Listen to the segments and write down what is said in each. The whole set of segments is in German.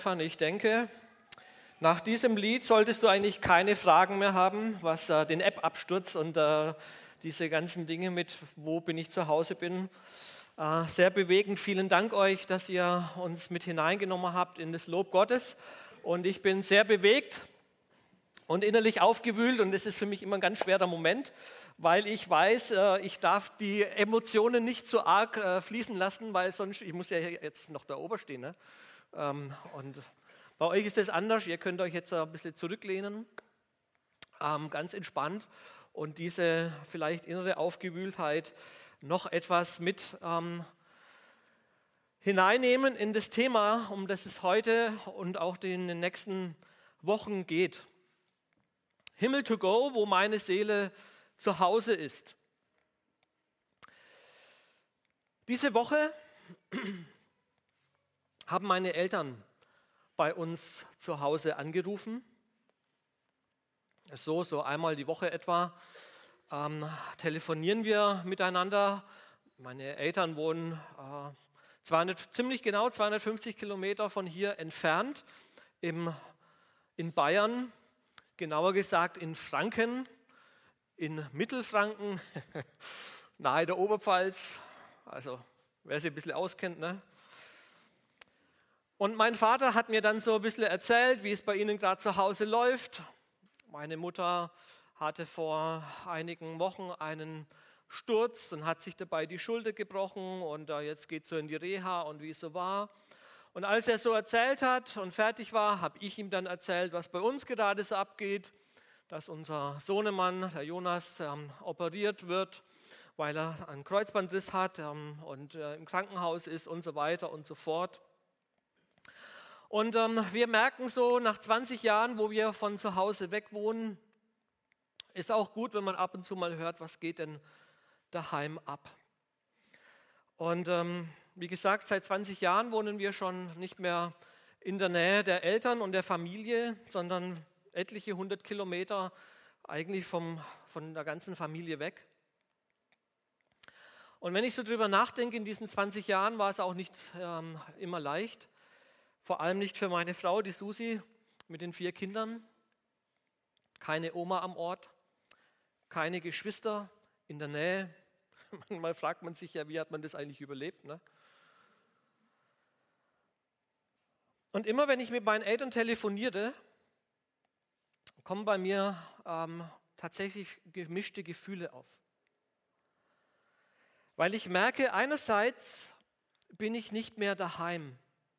Ich denke, nach diesem Lied solltest du eigentlich keine Fragen mehr haben, was den App-Absturz und diese ganzen Dinge mit, wo bin ich zu Hause bin. Sehr bewegend. Vielen Dank euch, dass ihr uns mit hineingenommen habt in das Lob Gottes. Und ich bin sehr bewegt und innerlich aufgewühlt. Und es ist für mich immer ein ganz schwerer Moment, weil ich weiß, ich darf die Emotionen nicht so arg fließen lassen, weil sonst, ich muss ja jetzt noch da oben stehen, ne? Und bei euch ist das anders, ihr könnt euch jetzt ein bisschen zurücklehnen, ganz entspannt und diese vielleicht innere Aufgewühltheit noch etwas mit hineinnehmen in das Thema, um das es heute und auch in den nächsten Wochen geht. Himmel to go, wo meine Seele zu Hause ist. Diese Woche haben meine Eltern bei uns zu Hause angerufen. So einmal die Woche etwa telefonieren wir miteinander. Meine Eltern wohnen ziemlich genau 250 Kilometer von hier entfernt in Bayern, genauer gesagt in Franken, in Mittelfranken, nahe der Oberpfalz, also wer sich ein bisschen auskennt, ne? Und mein Vater hat mir dann so ein bisschen erzählt, wie es bei ihnen gerade zu Hause läuft. Meine Mutter hatte vor einigen Wochen einen Sturz und hat sich dabei die Schulter gebrochen und jetzt geht es so in die Reha und wie es so war. Und als er so erzählt hat und fertig war, habe ich ihm dann erzählt, was bei uns gerade so abgeht, dass unser Sohnemann, der Jonas, operiert wird, weil er einen Kreuzbandriss hat und im Krankenhaus ist und so weiter und so fort. Und wir merken so, nach 20 Jahren, wo wir von zu Hause weg wohnen, ist auch gut, wenn man ab und zu mal hört, was geht denn daheim ab. Und wie gesagt, seit 20 Jahren wohnen wir schon nicht mehr in der Nähe der Eltern und der Familie, sondern etliche 100 Kilometer eigentlich von der ganzen Familie weg. Und wenn ich so drüber nachdenke, in diesen 20 Jahren war es auch nicht immer leicht. Vor allem nicht für meine Frau, die Susi, mit den 4 Kindern. Keine Oma am Ort, keine Geschwister in der Nähe. Manchmal fragt man sich ja, wie hat man das eigentlich überlebt, ne? Und immer wenn ich mit meinen Eltern telefonierte, kommen bei mir tatsächlich gemischte Gefühle auf. Weil ich merke, einerseits bin ich nicht mehr daheim.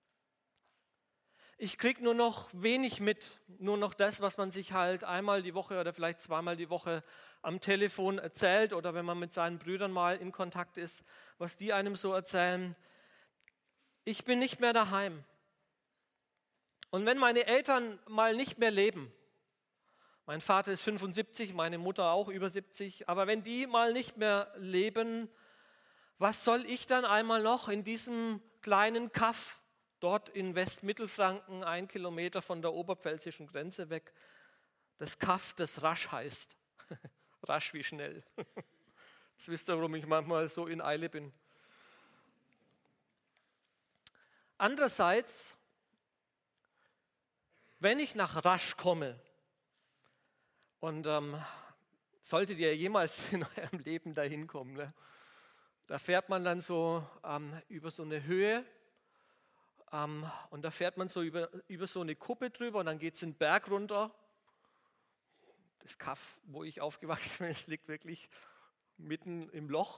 Ich kriege nur noch wenig mit, nur noch das, was man sich halt einmal die Woche oder vielleicht zweimal die Woche am Telefon erzählt oder wenn man mit seinen Brüdern mal in Kontakt ist, was die einem so erzählen. Ich bin nicht mehr daheim. Und wenn meine Eltern mal nicht mehr leben, mein Vater ist 75, meine Mutter auch über 70, aber wenn die mal nicht mehr leben, was soll ich dann einmal noch in diesem kleinen Kaff dort in Westmittelfranken, 1 Kilometer von der oberpfälzischen Grenze weg, das Kaff, das Rasch heißt. Rasch wie schnell. Jetzt wisst ihr, warum ich manchmal so in Eile bin. Andererseits, wenn ich nach Rasch komme, und solltet ihr jemals in eurem Leben dahin kommen, ne? Da fährt man dann so über so eine Höhe, und da fährt man so über so eine Kuppe drüber und dann geht es den Berg runter. Das Kaff, wo ich aufgewachsen bin, es liegt wirklich mitten im Loch.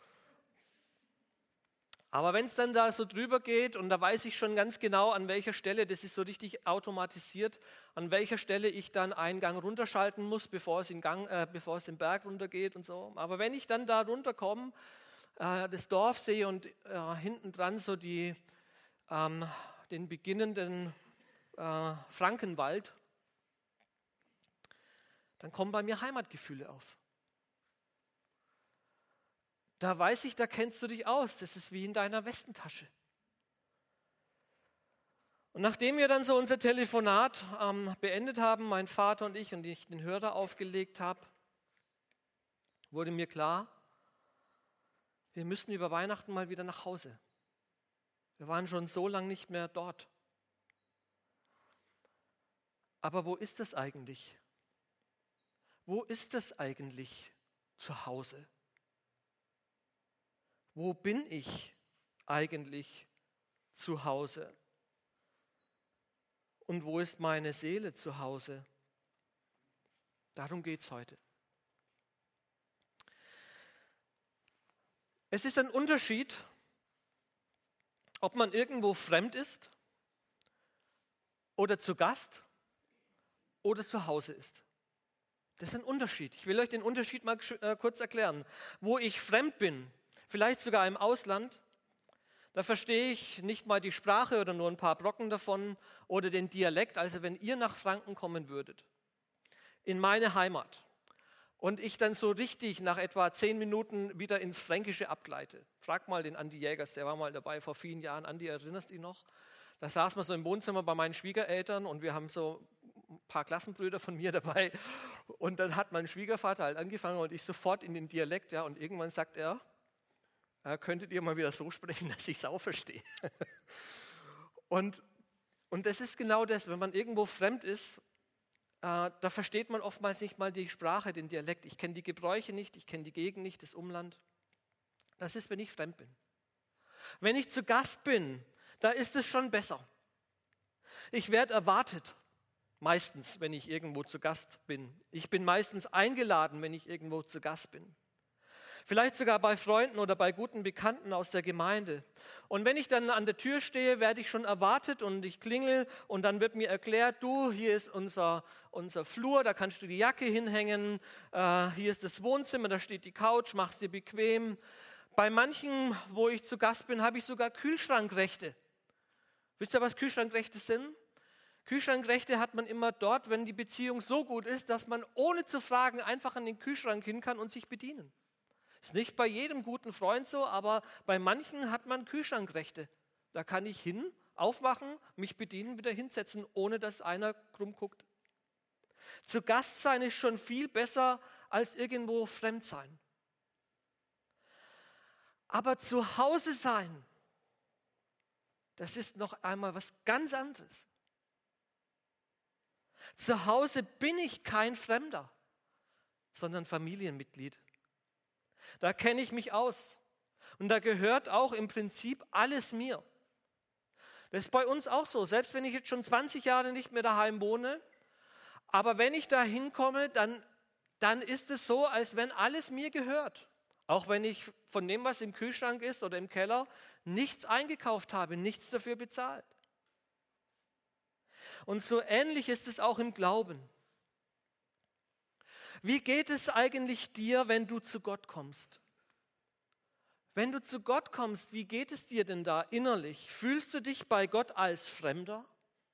Aber wenn es dann da so drüber geht und da weiß ich schon ganz genau, an welcher Stelle, das ist so richtig automatisiert, an welcher Stelle ich dann einen Gang runterschalten muss, bevor es den Berg runtergeht und so. Aber wenn ich dann da runterkomme, das Dorf sehe und hinten dran so den beginnenden Frankenwald, dann kommen bei mir Heimatgefühle auf. Da weiß ich, da kennst du dich aus, das ist wie in deiner Westentasche. Und nachdem wir dann so unser Telefonat beendet haben, mein Vater und ich den Hörer aufgelegt habe, wurde mir klar, wir müssen über Weihnachten mal wieder nach Hause. Wir waren schon so lange nicht mehr dort. Aber wo ist das eigentlich? Wo ist das eigentlich zu Hause? Wo bin ich eigentlich zu Hause? Und wo ist meine Seele zu Hause? Darum geht es heute. Es ist ein Unterschied, ob man irgendwo fremd ist oder zu Gast oder zu Hause ist. Das ist ein Unterschied. Ich will euch den Unterschied mal kurz erklären. Wo ich fremd bin, vielleicht sogar im Ausland, da verstehe ich nicht mal die Sprache oder nur ein paar Brocken davon oder den Dialekt. Also wenn ihr nach Franken kommen würdet, in meine Heimat, und ich dann so richtig nach etwa 10 Minuten wieder ins Fränkische abgleite. Frag mal den Andi Jägers, der war mal dabei vor vielen Jahren. Andi, erinnerst du dich noch? Da saßen wir so im Wohnzimmer bei meinen Schwiegereltern und wir haben so ein paar Klassenbrüder von mir dabei. Und dann hat mein Schwiegervater halt angefangen und ich sofort in den Dialekt. Ja, und irgendwann sagt er, könntet ihr mal wieder so sprechen, dass ich es auch verstehe. Und das ist genau das, wenn man irgendwo fremd ist, da versteht man oftmals nicht mal die Sprache, den Dialekt. Ich kenne die Gebräuche nicht, ich kenne die Gegend nicht, das Umland. Das ist, wenn ich fremd bin. Wenn ich zu Gast bin, da ist es schon besser. Ich werde erwartet, meistens, wenn ich irgendwo zu Gast bin. Ich bin meistens eingeladen, wenn ich irgendwo zu Gast bin. Vielleicht sogar bei Freunden oder bei guten Bekannten aus der Gemeinde. Und wenn ich dann an der Tür stehe, werde ich schon erwartet und ich klingel und dann wird mir erklärt, du, hier ist unser Flur, da kannst du die Jacke hinhängen, hier ist das Wohnzimmer, da steht die Couch, mach's dir bequem. Bei manchen, wo ich zu Gast bin, habe ich sogar Kühlschrankrechte. Wisst ihr, was Kühlschrankrechte sind? Kühlschrankrechte hat man immer dort, wenn die Beziehung so gut ist, dass man ohne zu fragen einfach an den Kühlschrank hin kann und sich bedienen. Ist nicht bei jedem guten Freund so, aber bei manchen hat man Kühlschrankrechte. Da kann ich hin, aufmachen, mich bedienen, wieder hinsetzen, ohne dass einer krumm guckt. Zu Gast sein ist schon viel besser als irgendwo fremd sein. Aber zu Hause sein, das ist noch einmal was ganz anderes. Zu Hause bin ich kein Fremder, sondern Familienmitglied. Da kenne ich mich aus. Und da gehört auch im Prinzip alles mir. Das ist bei uns auch so. Selbst wenn ich jetzt schon 20 Jahre nicht mehr daheim wohne, aber wenn ich da hinkomme, dann ist es so, als wenn alles mir gehört. Auch wenn ich von dem, was im Kühlschrank ist oder im Keller, nichts eingekauft habe, nichts dafür bezahlt. Und so ähnlich ist es auch im Glauben. Wie geht es eigentlich dir, wenn du zu Gott kommst? Wenn du zu Gott kommst, wie geht es dir denn da innerlich? Fühlst du dich bei Gott als Fremder?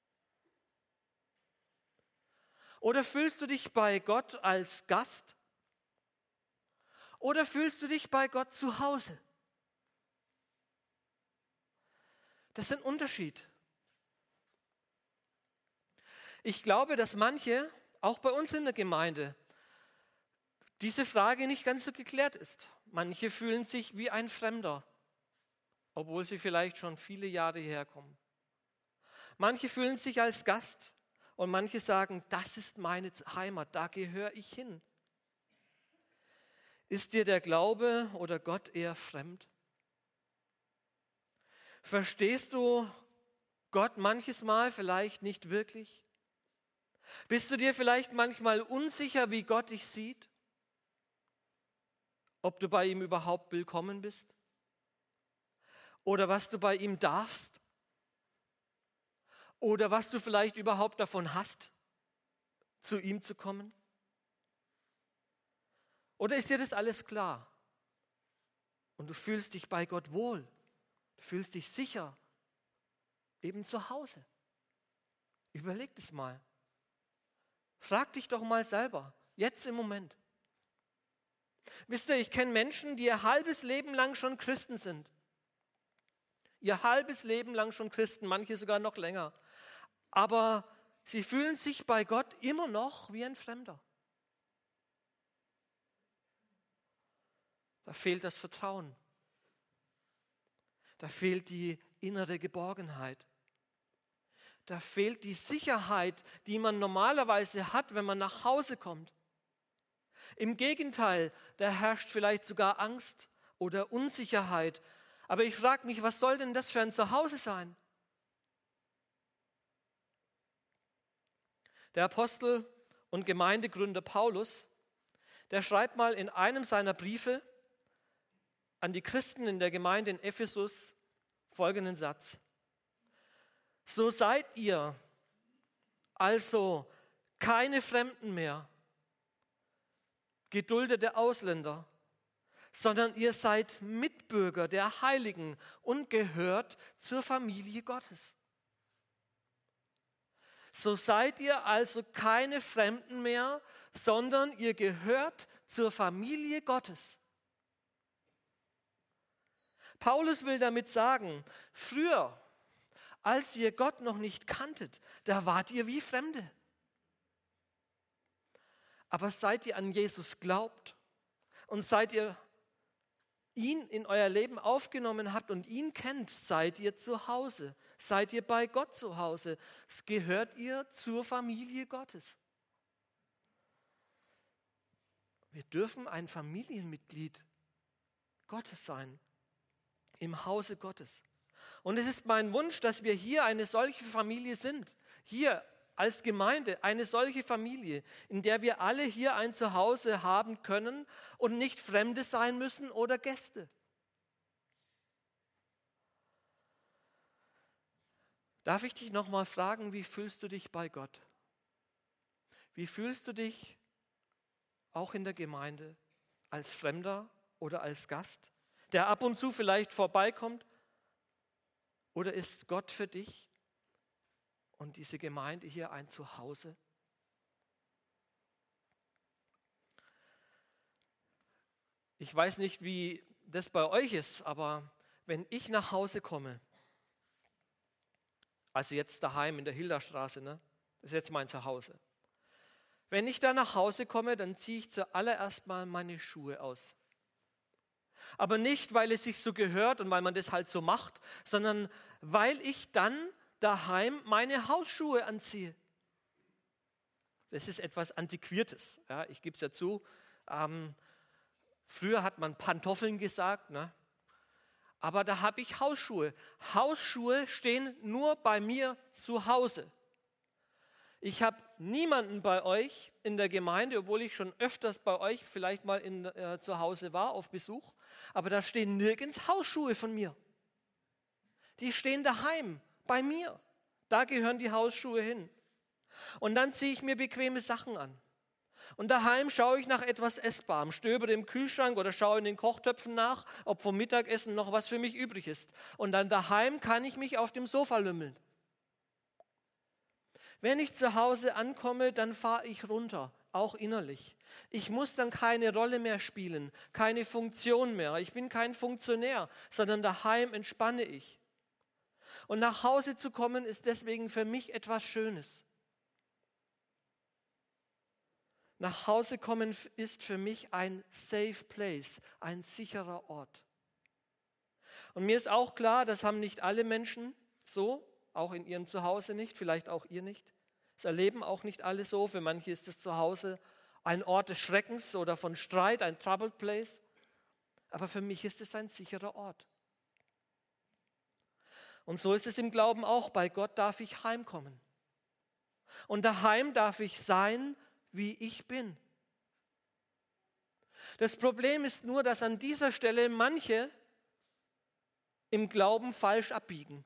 Oder fühlst du dich bei Gott als Gast? Oder fühlst du dich bei Gott zu Hause? Das ist ein Unterschied. Ich glaube, dass manche, auch bei uns in der Gemeinde, diese Frage nicht ganz so geklärt ist. Manche fühlen sich wie ein Fremder, obwohl sie vielleicht schon viele Jahre hierher kommen. Manche fühlen sich als Gast und manche sagen, das ist meine Heimat, da gehöre ich hin. Ist dir der Glaube oder Gott eher fremd? Verstehst du Gott manches Mal vielleicht nicht wirklich? Bist du dir vielleicht manchmal unsicher, wie Gott dich sieht? Ob du bei ihm überhaupt willkommen bist? Oder was du bei ihm darfst? Oder was du vielleicht überhaupt davon hast, zu ihm zu kommen? Oder ist dir das alles klar? Und du fühlst dich bei Gott wohl, du fühlst dich sicher, eben zu Hause. Überleg das mal. Frag dich doch mal selber, jetzt im Moment. Wisst ihr, ich kenne Menschen, die ihr halbes Leben lang schon Christen sind. Ihr halbes Leben lang schon Christen, manche sogar noch länger. Aber sie fühlen sich bei Gott immer noch wie ein Fremder. Da fehlt das Vertrauen. Da fehlt die innere Geborgenheit. Da fehlt die Sicherheit, die man normalerweise hat, wenn man nach Hause kommt. Im Gegenteil, da herrscht vielleicht sogar Angst oder Unsicherheit. Aber ich frage mich, was soll denn das für ein Zuhause sein? Der Apostel und Gemeindegründer Paulus, der schreibt mal in einem seiner Briefe an die Christen in der Gemeinde in Ephesus folgenden Satz. So seid ihr also keine Fremden mehr, geduldete Ausländer, sondern ihr seid Mitbürger der Heiligen und gehört zur Familie Gottes. So seid ihr also keine Fremden mehr, sondern ihr gehört zur Familie Gottes. Paulus will damit sagen, früher, als ihr Gott noch nicht kanntet, da wart ihr wie Fremde. Aber seit ihr an Jesus glaubt und seit ihr ihn in euer Leben aufgenommen habt und ihn kennt, seid ihr zu Hause, seid ihr bei Gott zu Hause, gehört ihr zur Familie Gottes. Wir dürfen ein Familienmitglied Gottes sein, im Hause Gottes. Und es ist mein Wunsch, dass wir hier eine solche Familie sind, hier als Gemeinde eine solche Familie, in der wir alle hier ein Zuhause haben können und nicht Fremde sein müssen oder Gäste. Darf ich dich nochmal fragen, wie fühlst du dich bei Gott? Wie fühlst du dich auch in der Gemeinde als Fremder oder als Gast, der ab und zu vielleicht vorbeikommt? Oder ist Gott für dich und diese Gemeinde hier ein Zuhause? Ich weiß nicht, wie das bei euch ist, aber wenn ich nach Hause komme, also jetzt daheim in der Hilderstraße, ne? Das ist jetzt mein Zuhause. Wenn ich da nach Hause komme, dann ziehe ich zuallererst mal meine Schuhe aus. Aber nicht, weil es sich so gehört und weil man das halt so macht, sondern weil ich dann daheim meine Hausschuhe anziehe. Das ist etwas Antiquiertes, ja, ich gebe es ja zu. Früher hat man Pantoffeln gesagt, ne? Aber da habe ich Hausschuhe. Hausschuhe stehen nur bei mir zu Hause. Ich habe niemanden bei euch in der Gemeinde, obwohl ich schon öfters bei euch vielleicht mal zu Hause war auf Besuch, aber da stehen nirgends Hausschuhe von mir. Die stehen daheim, bei mir. Da gehören die Hausschuhe hin. Und dann ziehe ich mir bequeme Sachen an. Und daheim schaue ich nach etwas Essbarem, stöbere im Kühlschrank oder schaue in den Kochtöpfen nach, ob vom Mittagessen noch was für mich übrig ist. Und dann daheim kann ich mich auf dem Sofa lümmeln. Wenn ich zu Hause ankomme, dann fahre ich runter, auch innerlich. Ich muss dann keine Rolle mehr spielen, keine Funktion mehr. Ich bin kein Funktionär, sondern daheim entspanne ich. Und nach Hause zu kommen, ist deswegen für mich etwas Schönes. Nach Hause kommen ist für mich ein safe place, ein sicherer Ort. Und mir ist auch klar, das haben nicht alle Menschen so, auch in ihrem Zuhause nicht, vielleicht auch ihr nicht. Das erleben auch nicht alle so. Für manche ist das Zuhause ein Ort des Schreckens oder von Streit, ein troubled place. Aber für mich ist es ein sicherer Ort. Und so ist es im Glauben auch. Bei Gott darf ich heimkommen. Und daheim darf ich sein, wie ich bin. Das Problem ist nur, dass an dieser Stelle manche im Glauben falsch abbiegen.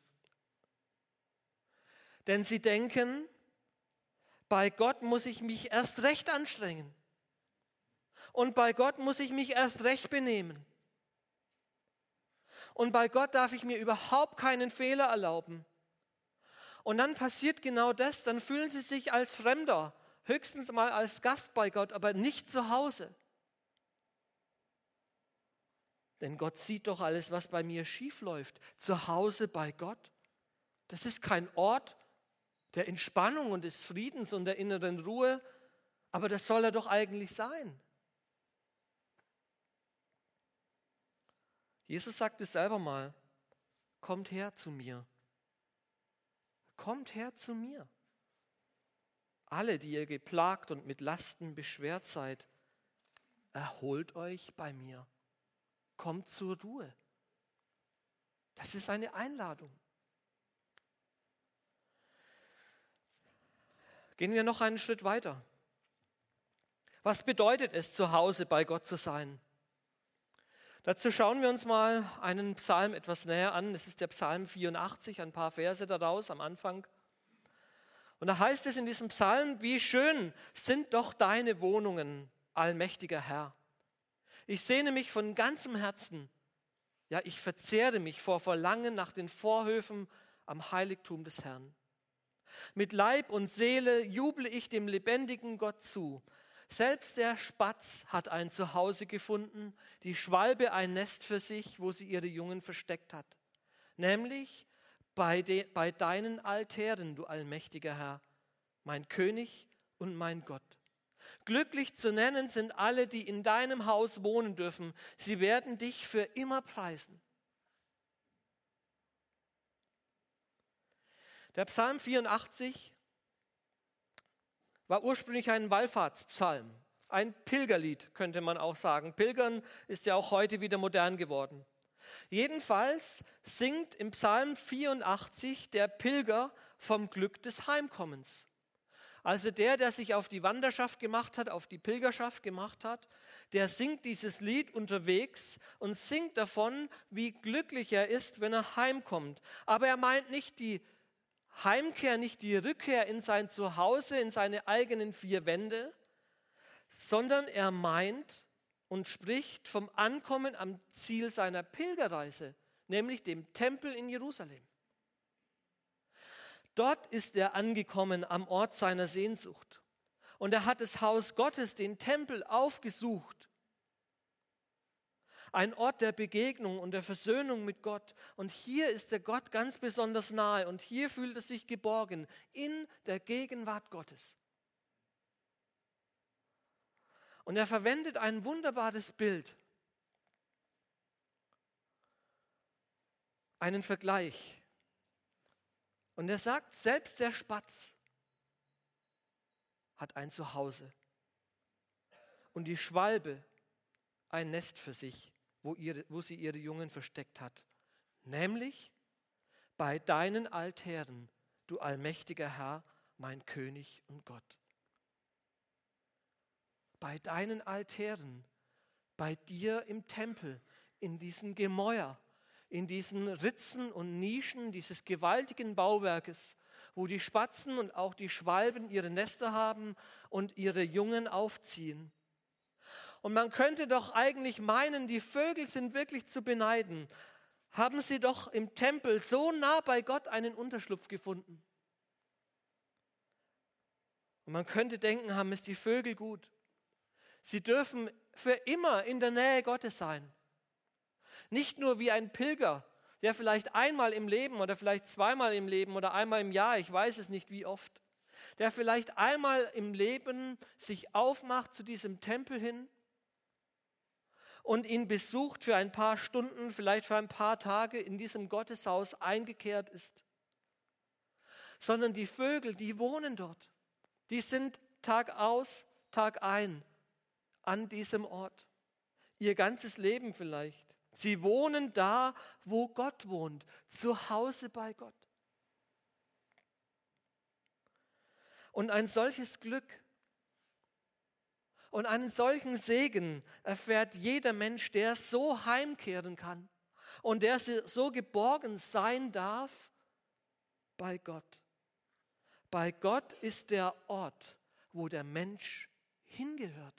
Denn sie denken, bei Gott muss ich mich erst recht anstrengen. Und bei Gott muss ich mich erst recht benehmen. Und bei Gott darf ich mir überhaupt keinen Fehler erlauben. Und dann passiert genau das, dann fühlen sie sich als Fremder, höchstens mal als Gast bei Gott, aber nicht zu Hause. Denn Gott sieht doch alles, was bei mir schief läuft. Zu Hause bei Gott, das ist kein Ort der Entspannung und des Friedens und der inneren Ruhe, aber das soll er doch eigentlich sein. Jesus sagt es selber mal, kommt her zu mir. kommt her zu mir. Alle, die ihr geplagt und mit Lasten beschwert seid, erholt euch bei mir. Kommt zur Ruhe. Das ist eine Einladung. Gehen wir noch einen Schritt weiter. Was bedeutet es, zu Hause bei Gott zu sein? Dazu schauen wir uns mal einen Psalm etwas näher an. Das ist der Psalm 84, ein paar Verse daraus am Anfang. Und da heißt es in diesem Psalm: Wie schön sind doch deine Wohnungen, allmächtiger Herr. Ich sehne mich von ganzem Herzen, ja, ich verzehre mich vor Verlangen nach den Vorhöfen am Heiligtum des Herrn. Mit Leib und Seele juble ich dem lebendigen Gott zu. Selbst der Spatz hat ein Zuhause gefunden, die Schwalbe ein Nest für sich, wo sie ihre Jungen versteckt hat. Nämlich bei deinen Altären, du allmächtiger Herr, mein König und mein Gott. Glücklich zu nennen sind alle, die in deinem Haus wohnen dürfen. Sie werden dich für immer preisen. Der Psalm 84 war ursprünglich ein Wallfahrtspsalm, ein Pilgerlied, könnte man auch sagen. Pilgern ist ja auch heute wieder modern geworden. Jedenfalls singt im Psalm 84 der Pilger vom Glück des Heimkommens. Also der sich auf die Wanderschaft gemacht hat, auf die Pilgerschaft gemacht hat, der singt dieses Lied unterwegs und singt davon, wie glücklich er ist, wenn er heimkommt. Aber er meint nicht die Heimkehr, nicht die Rückkehr in sein Zuhause, in seine eigenen vier Wände, sondern er meint und spricht vom Ankommen am Ziel seiner Pilgerreise, nämlich dem Tempel in Jerusalem. Dort ist er angekommen am Ort seiner Sehnsucht. Und er hat das Haus Gottes, den Tempel, aufgesucht. Ein Ort der Begegnung und der Versöhnung mit Gott. Und hier ist der Gott ganz besonders nahe. Und hier fühlt er sich geborgen in der Gegenwart Gottes. Und er verwendet ein wunderbares Bild. Einen Vergleich. Und er sagt, selbst der Spatz hat ein Zuhause und die Schwalbe ein Nest für sich, wo sie ihre Jungen versteckt hat, nämlich bei deinen Altären, du allmächtiger Herr, mein König und Gott. Bei deinen Altären, bei dir im Tempel, in diesen Gemäuer, in diesen Ritzen und Nischen dieses gewaltigen Bauwerkes, wo die Spatzen und auch die Schwalben ihre Nester haben und ihre Jungen aufziehen. Und man könnte doch eigentlich meinen, die Vögel sind wirklich zu beneiden. Haben sie doch im Tempel so nah bei Gott einen Unterschlupf gefunden. Und man könnte denken, haben es die Vögel gut. Sie dürfen für immer in der Nähe Gottes sein. Nicht nur wie ein Pilger, der vielleicht einmal im Leben oder vielleicht zweimal im Leben oder einmal im Jahr, ich weiß es nicht wie oft, der vielleicht einmal im Leben sich aufmacht zu diesem Tempel hin und ihn besucht für ein paar Stunden, vielleicht für ein paar Tage in diesem Gotteshaus eingekehrt ist, sondern die Vögel, die wohnen dort. Die sind Tag aus, Tag ein an diesem Ort. Ihr ganzes Leben vielleicht. Sie wohnen da, wo Gott wohnt, zu Hause bei Gott. Und ein solches Glück und einen solchen Segen erfährt jeder Mensch, der so heimkehren kann und der so geborgen sein darf bei Gott. Bei Gott ist der Ort, wo der Mensch hingehört.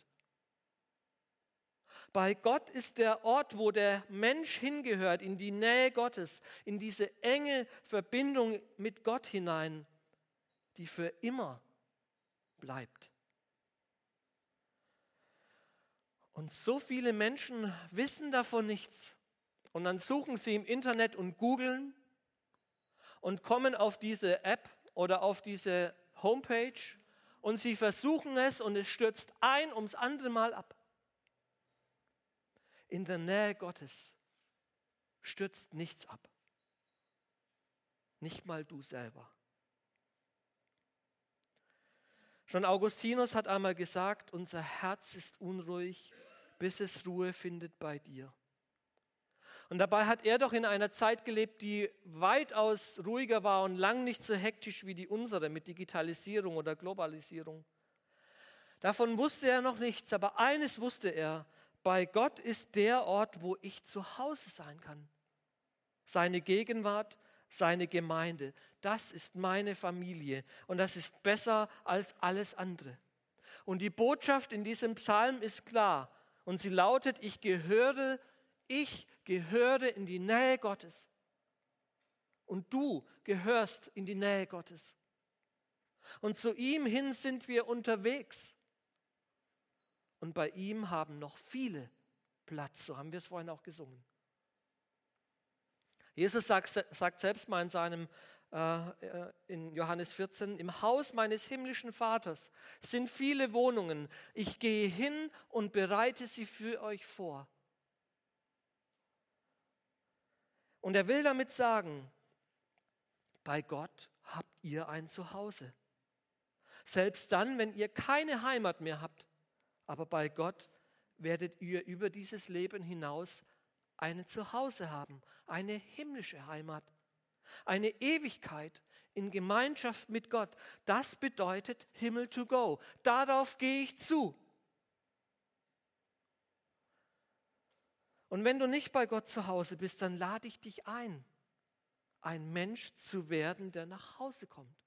Bei Gott ist der Ort, wo der Mensch hingehört, in die Nähe Gottes, in diese enge Verbindung mit Gott hinein, die für immer bleibt. Und so viele Menschen wissen davon nichts. Und dann suchen sie im Internet und googeln und kommen auf diese App oder auf diese Homepage und sie versuchen es und es stürzt ein ums andere Mal ab. In der Nähe Gottes stürzt nichts ab. Nicht mal du selber. Schon Augustinus hat einmal gesagt, unser Herz ist unruhig, bis es Ruhe findet bei dir. Und dabei hat er doch in einer Zeit gelebt, die weitaus ruhiger war und lang nicht so hektisch wie die unsere mit Digitalisierung oder Globalisierung. Davon wusste er noch nichts, aber eines wusste er: Bei Gott ist der Ort, wo ich zu Hause sein kann. Seine Gegenwart, seine Gemeinde, das ist meine Familie und das ist besser als alles andere. Und die Botschaft in diesem Psalm ist klar und sie lautet: Ich gehöre in die Nähe Gottes. Und du gehörst in die Nähe Gottes. Und zu ihm hin sind wir unterwegs. Und bei ihm haben noch viele Platz, so haben wir es vorhin auch gesungen. Jesus sagt selbst mal in Johannes 14, im Haus meines himmlischen Vaters sind viele Wohnungen. Ich gehe hin und bereite sie für euch vor. Und er will damit sagen, bei Gott habt ihr ein Zuhause. Selbst dann, wenn ihr keine Heimat mehr habt, aber bei Gott werdet ihr über dieses Leben hinaus ein Zuhause haben, eine himmlische Heimat, eine Ewigkeit in Gemeinschaft mit Gott. Das bedeutet Himmel to go. Darauf gehe ich zu. Und wenn du nicht bei Gott zu Hause bist, dann lade ich dich ein Mensch zu werden, der nach Hause kommt,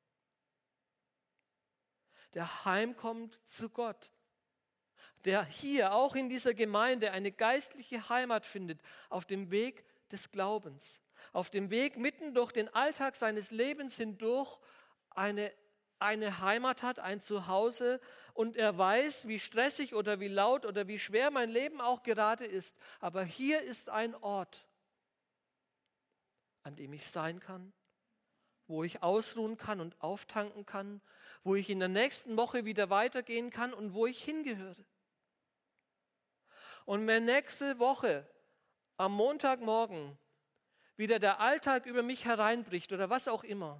der heimkommt zu Gott, der hier auch in dieser Gemeinde eine geistliche Heimat findet, auf dem Weg des Glaubens, auf dem Weg mitten durch den Alltag seines Lebens hindurch eine Heimat hat, ein Zuhause, und er weiß, wie stressig oder wie laut oder wie schwer mein Leben auch gerade ist, aber hier ist ein Ort, an dem ich sein kann, wo ich ausruhen kann und auftanken kann, wo ich in der nächsten Woche wieder weitergehen kann und wo ich hingehöre. Und wenn nächste Woche am Montagmorgen wieder der Alltag über mich hereinbricht oder was auch immer,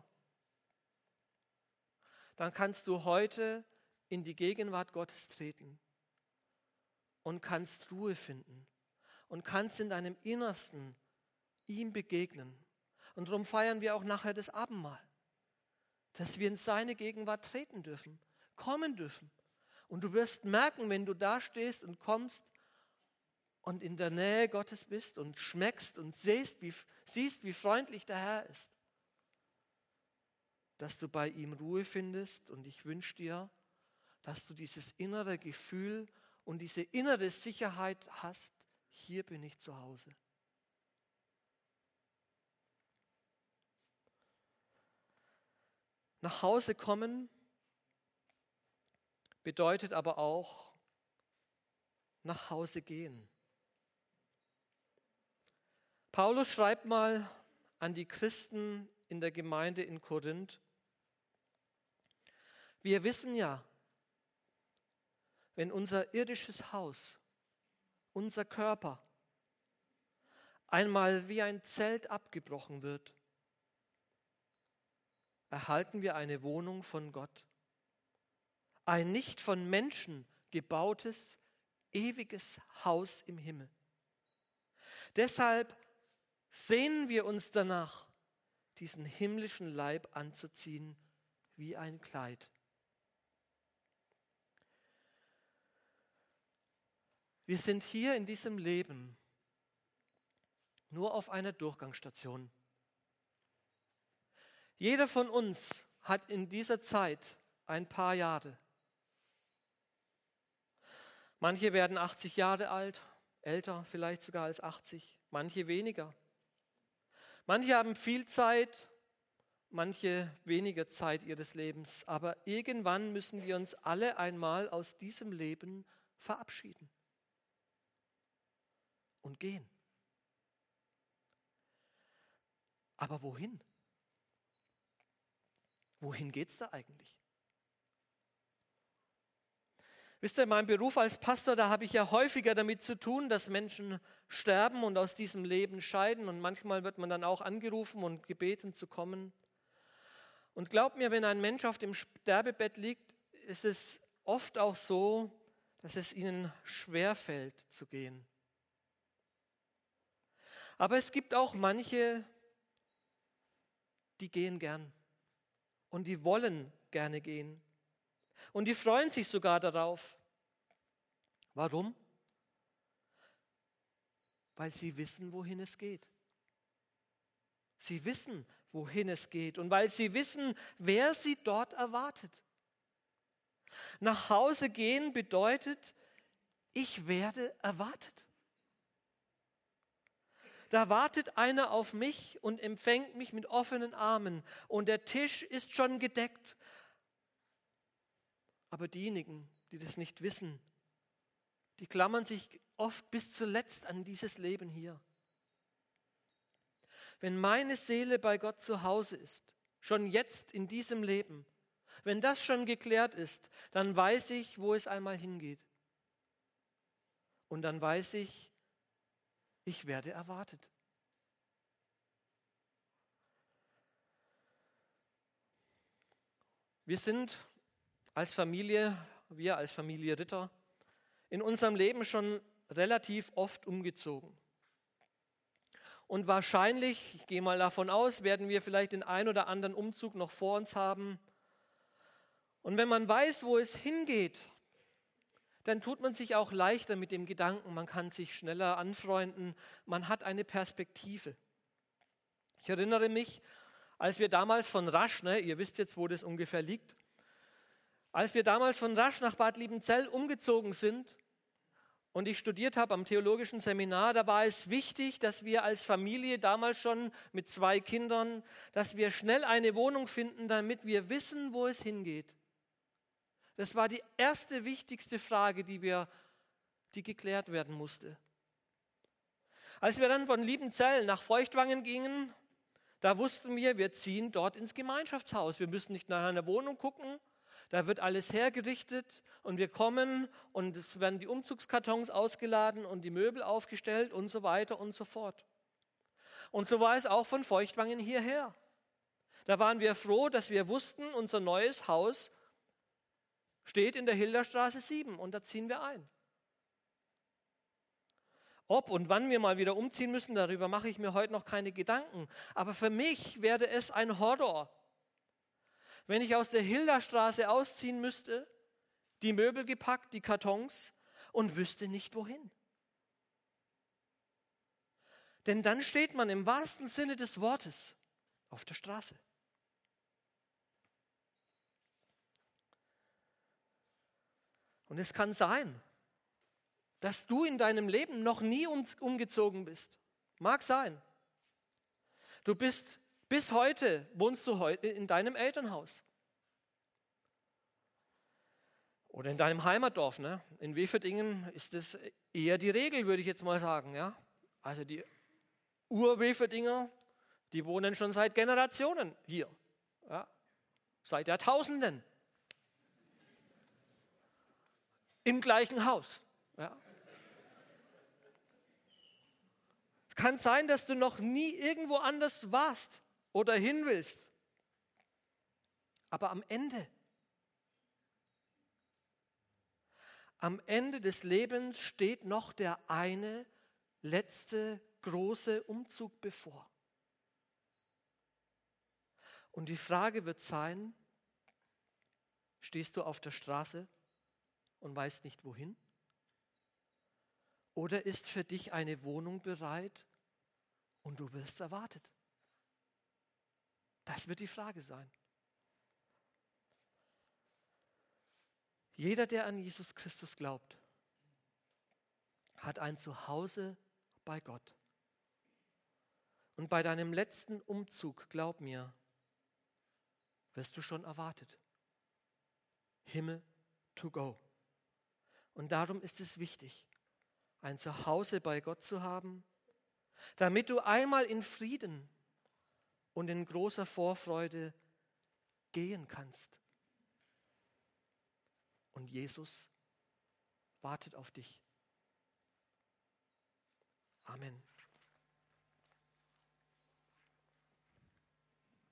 dann kannst du heute in die Gegenwart Gottes treten und kannst Ruhe finden und kannst in deinem Innersten ihm begegnen. Und darum feiern wir auch nachher das Abendmahl, dass wir in seine Gegenwart treten dürfen, kommen dürfen. Und du wirst merken, wenn du da stehst und kommst und in der Nähe Gottes bist und schmeckst und siehst, wie freundlich der Herr ist, dass du bei ihm Ruhe findest. Und ich wünsche dir, dass du dieses innere Gefühl und diese innere Sicherheit hast: Hier bin ich zu Hause. Nach Hause kommen bedeutet aber auch nach Hause gehen. Paulus schreibt mal an die Christen in der Gemeinde in Korinth: Wir wissen ja, wenn unser irdisches Haus, unser Körper, einmal wie ein Zelt abgebrochen wird, erhalten wir eine Wohnung von Gott, ein nicht von Menschen gebautes, ewiges Haus im Himmel. Deshalb sehnen wir uns danach, diesen himmlischen Leib anzuziehen wie ein Kleid. Wir sind hier in diesem Leben nur auf einer Durchgangsstation. Jeder von uns hat in dieser Zeit ein paar Jahre. Manche werden 80 Jahre alt, älter vielleicht sogar als 80, manche weniger. Manche haben viel Zeit, manche weniger Zeit ihres Lebens. Aber irgendwann müssen wir uns alle einmal aus diesem Leben verabschieden und gehen. Aber wohin? Wohin geht es da eigentlich? Wisst ihr, in meinem Beruf als Pastor, da habe ich ja häufiger damit zu tun, dass Menschen sterben und aus diesem Leben scheiden. Und manchmal wird man dann auch angerufen und gebeten zu kommen. Und glaubt mir, wenn ein Mensch auf dem Sterbebett liegt, ist es oft auch so, dass es ihnen schwerfällt zu gehen. Aber es gibt auch manche, die gehen gern und die wollen gerne gehen und die freuen sich sogar darauf. Warum? Weil sie wissen, wohin es geht. Sie wissen, wohin es geht und weil sie wissen, wer sie dort erwartet. Nach Hause gehen bedeutet, ich werde erwartet. Da wartet einer auf mich und empfängt mich mit offenen Armen und der Tisch ist schon gedeckt. Aber diejenigen, die das nicht wissen, die klammern sich oft bis zuletzt an dieses Leben hier. Wenn meine Seele bei Gott zu Hause ist, schon jetzt in diesem Leben, wenn das schon geklärt ist, dann weiß ich, wo es einmal hingeht. Und dann weiß ich, ich werde erwartet. Wir sind als Familie, wir als Familie Ritter, in unserem Leben schon relativ oft umgezogen. Und wahrscheinlich, ich gehe mal davon aus, werden wir vielleicht den ein oder anderen Umzug noch vor uns haben. Und wenn man weiß, wo es hingeht, dann tut man sich auch leichter mit dem Gedanken, man kann sich schneller anfreunden, man hat eine Perspektive. Ich erinnere mich, als wir damals von Rasch, ihr wisst jetzt, wo das ungefähr liegt, als wir damals von Rasch nach Bad Liebenzell umgezogen sind und ich studiert habe am theologischen Seminar, da war es wichtig, dass wir als Familie damals schon mit 2 Kindern, dass wir schnell eine Wohnung finden, damit wir wissen, wo es hingeht. Das war die erste wichtigste Frage, die geklärt werden musste. Als wir dann von Liebenzell nach Feuchtwangen gingen, da wussten wir ziehen dort ins Gemeinschaftshaus. Wir müssen nicht nach einer Wohnung gucken, da wird alles hergerichtet und wir kommen und es werden die Umzugskartons ausgeladen und die Möbel aufgestellt und so weiter und so fort. Und so war es auch von Feuchtwangen hierher. Da waren wir froh, dass wir wussten, unser neues Haus steht in der Hilderstraße 7 und da ziehen wir ein. Ob und wann wir mal wieder umziehen müssen, darüber mache ich mir heute noch keine Gedanken. Aber für mich wäre es ein Horror, wenn ich aus der Hilderstraße ausziehen müsste, die Möbel gepackt, die Kartons und wüsste nicht wohin. Denn dann steht man im wahrsten Sinne des Wortes auf der Straße. Und es kann sein, dass du in deinem Leben noch nie umgezogen bist. Mag sein. Du bist bis heute, wohnst du heute in deinem Elternhaus. Oder in deinem Heimatdorf. In Weferdingen ist das eher die Regel, würde ich jetzt mal sagen. Ja? Also die Ur-Weferdinger, die wohnen schon seit Generationen hier. Ja? Seit Jahrtausenden. Im gleichen Haus. Ja? Es kann sein, dass du noch nie irgendwo anders warst oder hin willst. Aber am Ende des Lebens steht noch der eine letzte große Umzug bevor. Und die Frage wird sein, stehst du auf der Straße und weißt nicht wohin? Oder ist für dich eine Wohnung bereit und du wirst erwartet? Das wird die Frage sein. Jeder, der an Jesus Christus glaubt, hat ein Zuhause bei Gott. Und bei deinem letzten Umzug, glaub mir, wirst du schon erwartet. Himmel to go. Und darum ist es wichtig, ein Zuhause bei Gott zu haben, damit du einmal in Frieden und in großer Vorfreude gehen kannst. Und Jesus wartet auf dich. Amen.